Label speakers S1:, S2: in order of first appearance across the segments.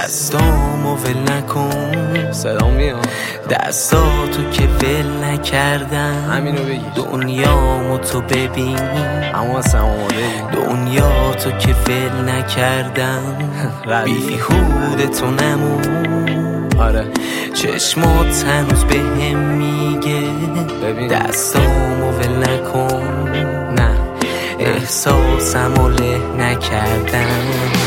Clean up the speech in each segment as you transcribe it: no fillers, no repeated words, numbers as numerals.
S1: دستامو ول نکن،
S2: صدا میاد،
S1: دستاتو که ول نکردم،
S2: همینو بگی
S1: دنیامو تو ببین،
S2: اما اصلا آماده
S1: دنیا تو که ول نکردم، بیهوده تو نمون.
S2: آره
S1: چشمات هنوز بهم میگه
S2: ببین
S1: دستامو ول نکن،
S2: نه
S1: احساسمو له نکردم.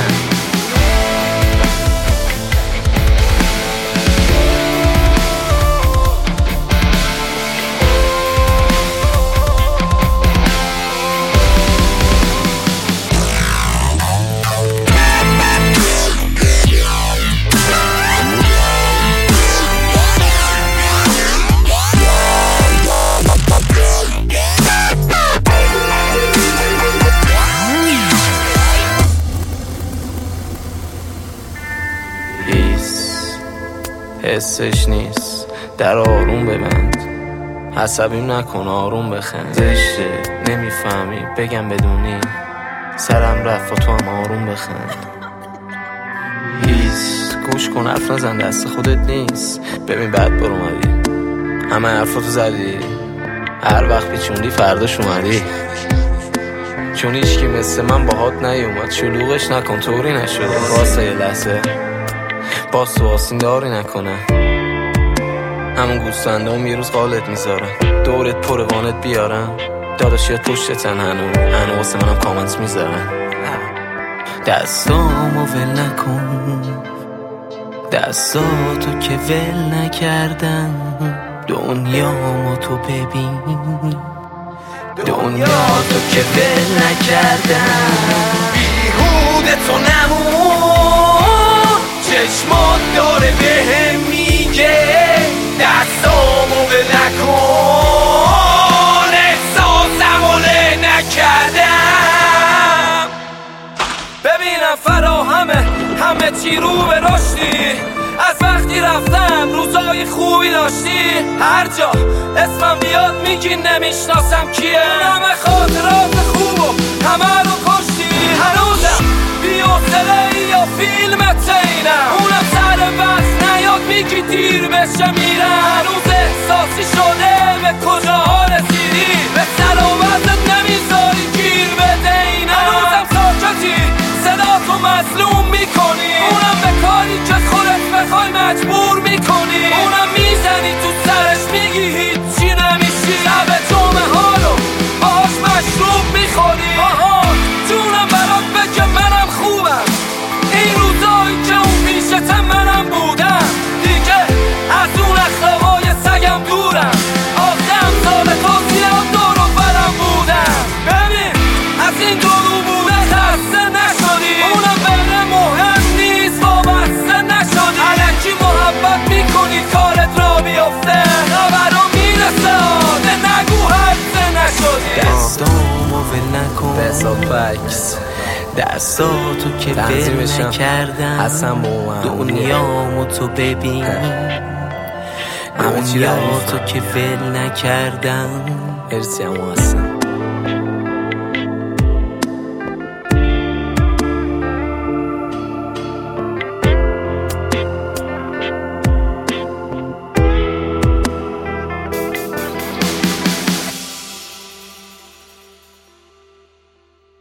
S2: حسش نیست، در آروم ببند، عصبیم نکن، آروم بخند. زشته نمیفهمی بگم بدونی، سرم رفت و تو هم آروم بخند. گوش کن، حرف نزن، دست خودت نیست. ببین بعد برو اومدی، همه حرفاتو زدی، هر وقت پیچوندی فرداش اومدی. چون هیچکی مثل من باهات نیومد، شلوغش نکن طوری نشده. واسه یه لحظه باز تو آسین داری نکنه، همون گوستندام یه روز قالت میذارن، دورت پروانت بیارن، داداشیات پشتتن هنو واسه منم کامنت میذارن.
S1: دستامو ول نکن، دستاتو که ول نکردم، دنیامو تو ببین، دنیا تو که ول نکردم، بیهوده تو نمون، چشمات داره بهم میگه دستامو ول نکن، احساسمو له نکردم.
S3: ببینم فراهمه همه چی رو به رشدی، از وقتی رفتم روزای خوبی داشتی، هر جا اسمم بیاد میگی نمیشناسم کیه، همه خاطرات خوبو همه رو کشتی، هنوزم بی‌حوصله‌ای یا فیلمت اینم، اونم سر وقت نیاد میگی دیر بشه میرم، هنوز احساسی شده به کجاها رسیدی، به سر و وزنت نمیذاری گیر بده اینم، هنوزم ساکتی صدا تو مظلوم میکنی، اونم به کاری که خودت بخوای مجبور میکنی، اونم میزنی تو سرش میگی هیچی نمیشی، شب جمعه ها رو باهاش مشروب میخوری، آها جونم برات بگه منم خوبم، این روزایی که اون پیشتم منم بودم، دیگه از اون اخلاقای سگم دورم، آخه امثال تو زیاد دور و برم بودم، ببین از این دورو بوده خسته نشدی، اونم بره مهم نیست وابسته نشدی، الکی محبت میکنی کارت را بیفته، خبرو میرسه آده نگو حدثه نشدی.
S1: دستامو ول نکن،
S2: بسات بکس،
S1: دستاتو که ول نکردم،
S2: حسن با اومد
S1: دنیامو تو ببین،
S2: همه چی
S1: دنیا تو که ول نکردم.
S2: مرسی اما حسن.